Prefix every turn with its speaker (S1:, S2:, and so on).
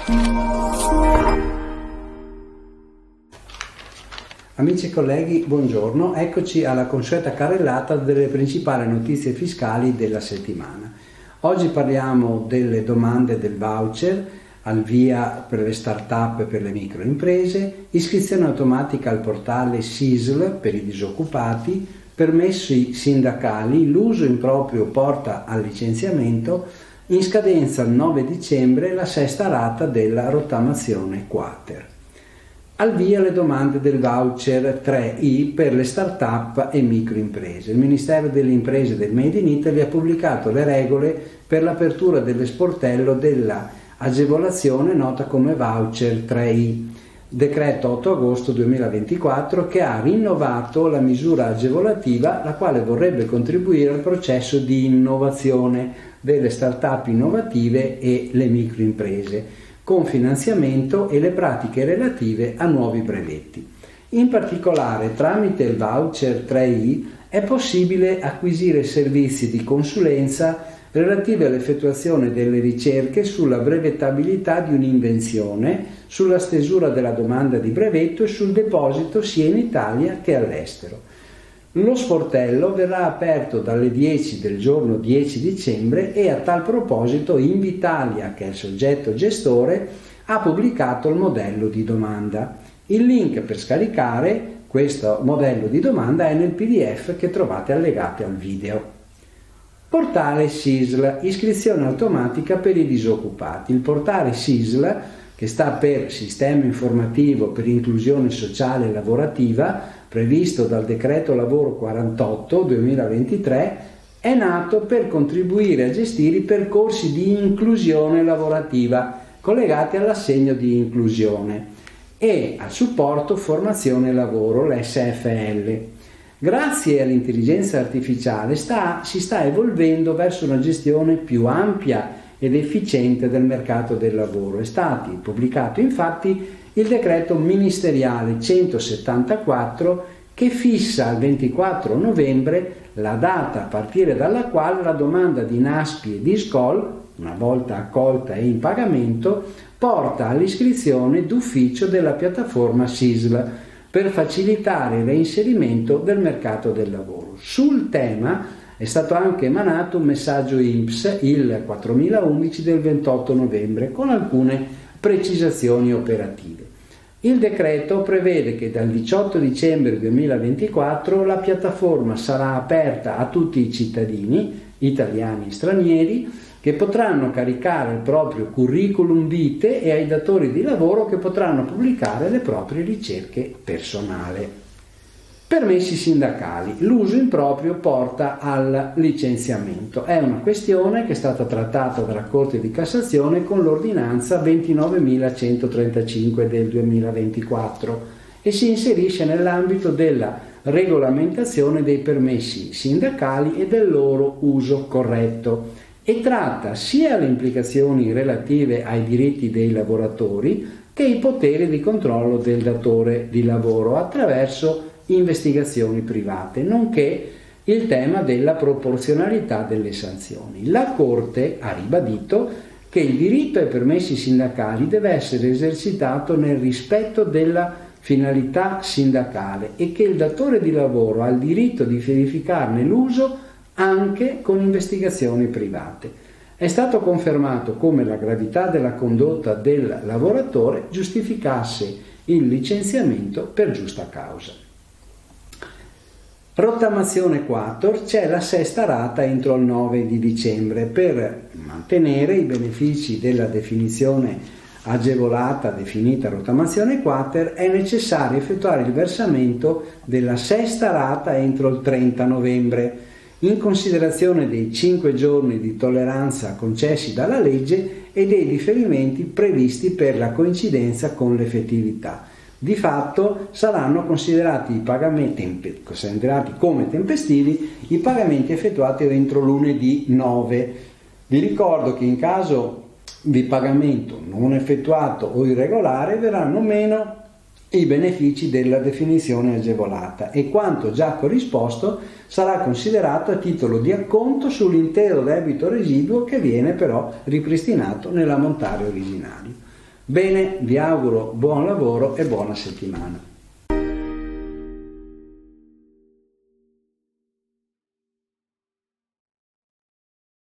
S1: Amici e colleghi, buongiorno, eccoci alla consueta carrellata delle principali notizie fiscali della settimana. Oggi parliamo delle domande del voucher, al via per le start-up e per le microimprese, iscrizione automatica al portale SISL per i disoccupati, permessi sindacali, l'uso improprio porta al licenziamento, in scadenza il 9 dicembre la sesta rata della rottamazione quater. Al via le domande del voucher 3i per le start-up e microimprese. Il Ministero delle Imprese e del Made in Italy ha pubblicato le regole per l'apertura dell'esportello della agevolazione nota come voucher 3i, decreto 8 agosto 2024, che ha rinnovato la misura agevolativa, la quale vorrebbe contribuire al processo di innovazione delle start-up innovative e le microimprese, con finanziamento e le pratiche relative a nuovi brevetti. In particolare, tramite il voucher 3i è possibile acquisire servizi di consulenza relativi all'effettuazione delle ricerche sulla brevettabilità di un'invenzione, sulla stesura della domanda di brevetto e sul deposito sia in Italia che all'estero. Lo sportello verrà aperto dalle 10 del giorno 10 dicembre e a tal proposito Invitalia, che è il soggetto gestore, ha pubblicato il modello di domanda. Il link per scaricare questo modello di domanda è nel PDF che trovate allegate al video. Portale SISL, iscrizione automatica per i disoccupati. Il portale SISL, che sta per Sistema Informativo per Inclusione Sociale e Lavorativa, previsto dal Decreto Lavoro 48/2023, è nato per contribuire a gestire i percorsi di inclusione lavorativa collegati all'assegno di inclusione e al supporto formazione e lavoro, l'SFL. Grazie all'intelligenza artificiale si sta evolvendo verso una gestione più ampia ed efficiente del mercato del lavoro. È stato pubblicato infatti il decreto ministeriale 174 che fissa al 24 novembre la data a partire dalla quale la domanda di NASPI e di SCOL, una volta accolta e in pagamento, porta all'iscrizione d'ufficio della piattaforma SISL per facilitare il reinserimento del mercato del lavoro. Sul tema è stato anche emanato un messaggio INPS, il 4011 del 28 novembre, con alcune precisazioni operative. Il decreto prevede che dal 18 dicembre 2024 la piattaforma sarà aperta a tutti i cittadini, italiani e stranieri, che potranno caricare il proprio curriculum vitae e ai datori di lavoro che potranno pubblicare le proprie ricerche personali. Permessi sindacali. L'uso improprio porta al licenziamento. È una questione che è stata trattata dalla Corte di Cassazione con l'ordinanza 29.135 del 2024 e si inserisce nell'ambito della regolamentazione dei permessi sindacali e del loro uso corretto e tratta sia le implicazioni relative ai diritti dei lavoratori che i poteri di controllo del datore di lavoro attraverso investigazioni private, nonché il tema della proporzionalità delle sanzioni. La Corte ha ribadito che il diritto ai permessi sindacali deve essere esercitato nel rispetto della finalità sindacale e che il datore di lavoro ha il diritto di verificarne l'uso anche con investigazioni private. È stato confermato come la gravità della condotta del lavoratore giustificasse il licenziamento per giusta causa. Rottamazione quater, c'è la sesta rata entro il 9 di dicembre per mantenere i benefici della definizione agevolata definita rottamazione quater. È necessario effettuare il versamento della sesta rata entro il 30 novembre in considerazione dei 5 giorni di tolleranza concessi dalla legge e dei differimenti previsti per la coincidenza con l'effettività. Di fatto saranno considerati come tempestivi i pagamenti effettuati entro lunedì 9. Vi ricordo che in caso di pagamento non effettuato o irregolare verranno meno i benefici della definizione agevolata e quanto già corrisposto sarà considerato a titolo di acconto sull'intero debito residuo che viene però ripristinato nell'ammontare originario. Bene, vi auguro buon lavoro e buona settimana.